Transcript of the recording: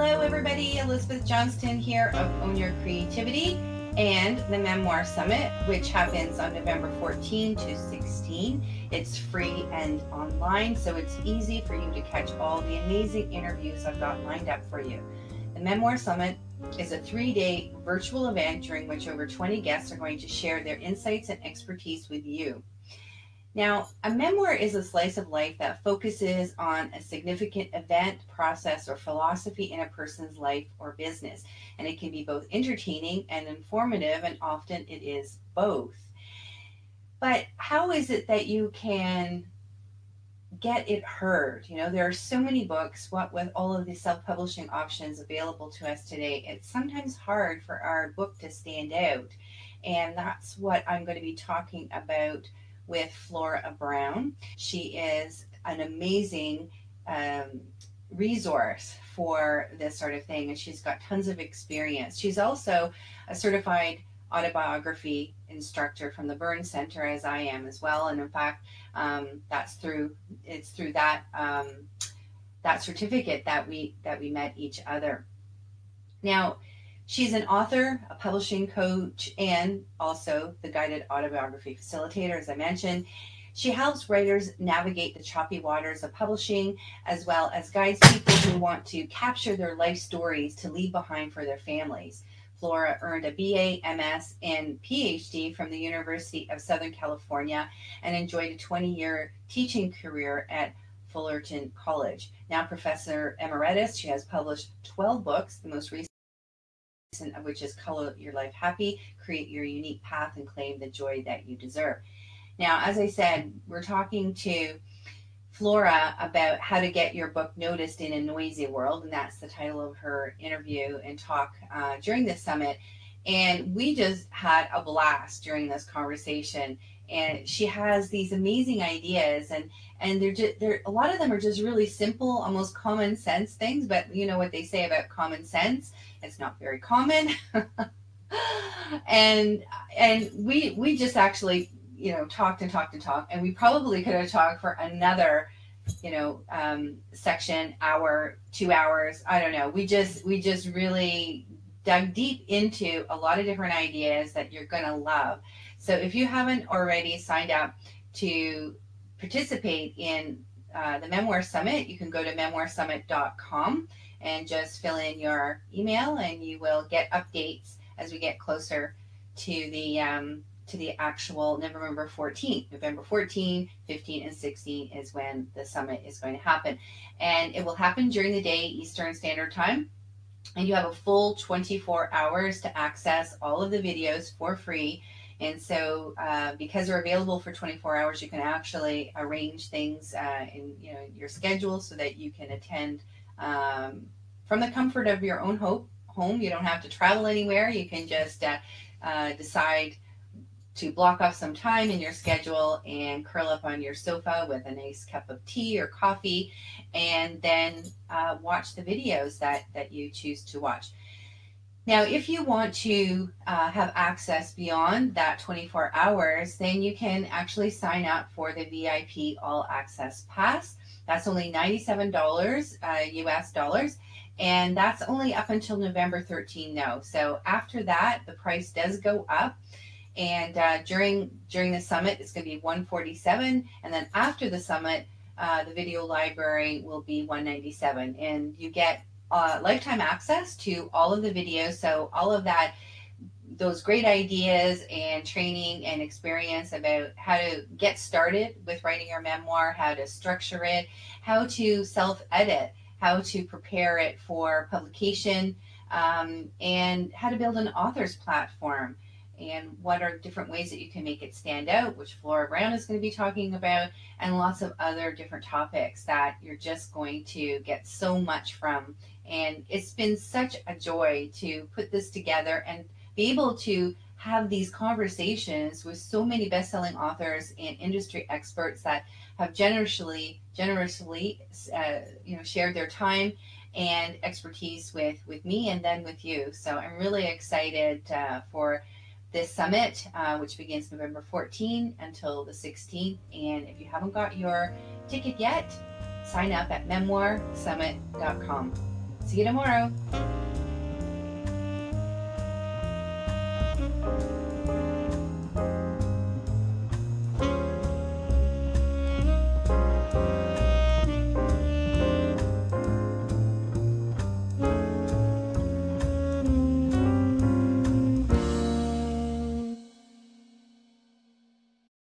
Hello everybody, Elizabeth Johnston here of Own Your Creativity and the Memoir Summit, which happens on November 14 to 16. It's free and online, so it's easy for you to catch all the amazing interviews I've got lined up for you. The Memoir Summit is a 3-day virtual event during which over 20 guests are going to share their insights and expertise with you. Now, a memoir is a slice of life that focuses on a significant event, process, or philosophy in a person's life or business. And it can be both entertaining and informative, and often it is both. But how is it that you can get it heard? You know, there are so many books, what with all of the self-publishing options available to us today, it's sometimes hard for our book to stand out. And that's what I'm going to be talking about with Flora Brown. She is an amazing resource for this sort of thing, and she's got tons of experience. She's also a certified autobiography instructor from the Burns Center, as I am as well. And in fact, it's through that that certificate that we met each other. Now, she's an author, a publishing coach, and also the guided autobiography facilitator, as I mentioned. She helps writers navigate the choppy waters of publishing, as well as guides people who want to capture their life stories to leave behind for their families. Flora earned a BA, MS, and PhD from the University of Southern California and enjoyed a 20-year teaching career at Fullerton College. Now Professor Emeritus, she has published 12 books, the most recent of which is Color Your Life Happy, Create Your Unique Path, and Claim the Joy That You Deserve. Now, as I said, we're talking to Flora about how to get your book noticed in a noisy world, and that's the title of her interview and talk during this summit. And we just had a blast during this conversation. And she has these amazing ideas, and they're a lot of them are just really simple, almost common sense things. But you know what they say about common sense? It's not very common. and we just actually talked, and we probably could have talked for another section, hour, 2 hours, I don't know. We just really dug deep into a lot of different ideas that you're going to love. So if you haven't already signed up to participate in the Memoir Summit, you can go to memoirsummit.com and just fill in your email, and you will get updates as we get closer to the actual November 14th. November 14, 15, and 16 is when the summit is going to happen. And it will happen during the day, Eastern Standard Time. And you have a full 24 hours to access all of the videos for free. And so because they're available for 24 hours, you can actually arrange things in your schedule so that you can attend from the comfort of your own home. You don't have to travel anywhere. You can just decide to block off some time in your schedule and curl up on your sofa with a nice cup of tea or coffee, and then watch the videos that you choose to watch. Now, if you want to have access beyond that 24 hours, then you can actually sign up for the VIP All Access Pass. That's only $97 US dollars. And that's only up until November 13 now. So after that, the price does go up. And during the summit, it's going to be $147, and then after the summit, the video library will be $197, and you get lifetime access to all of the videos. So all of those great ideas and training and experience about how to get started with writing your memoir, how to structure it, how to self-edit, how to prepare it for publication, and how to build an author's platform, and what are different ways that you can make it stand out, which Flora Brown is going to be talking about, and lots of other different topics that you're just going to get so much from. And it's been such a joy to put this together and be able to have these conversations with so many best-selling authors and industry experts that have generously shared their time and expertise with me and then with you. So I'm really excited for this summit, which begins November 14 until the 16th. And if you haven't got your ticket yet, sign up at memoirsummit.com. See you tomorrow.